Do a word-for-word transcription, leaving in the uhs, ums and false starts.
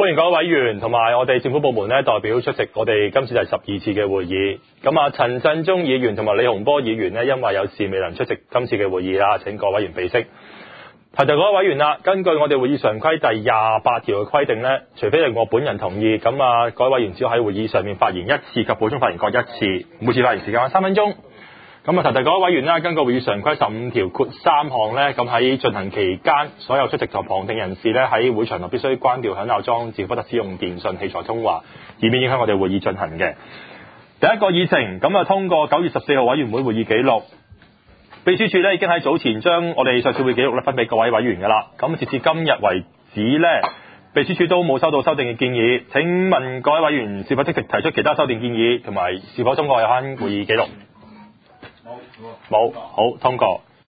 歡迎各位委員同埋我哋政府部門咧代表出席我哋今次第十二次嘅會議。咁啊，陳振中議員同埋李洪波議員呢，因為有事未能出席今次嘅會議啦，請各位委員備悉。提提各位委員啦，根據我哋會議常規第廿八條嘅規定呢，除非係我本人同意，咁啊，各位委員只要喺會議上面發言一次及補充發言各一次，每次發言時間三分鐘。咁啊，提提各位委員啦，根據會議常規十五條括三項呢，咁喺進行期間，所有出席同旁聽人士呢，喺會場內必須關掉響鬧裝置，不得使用電訊器材通話，以免影響我哋會議進行嘅。第一個議程，咁啊，通過九月十四號委員會會議記錄。秘書處咧已經喺早前將我哋上次會記錄咧分俾各位委員㗎啦。咁截至今日為止咧，秘書處都冇收到修訂嘅建議。請問各位委員是否積極提出其他修訂建議，同埋是否通過有關會議記錄？冇，冇，好，通過。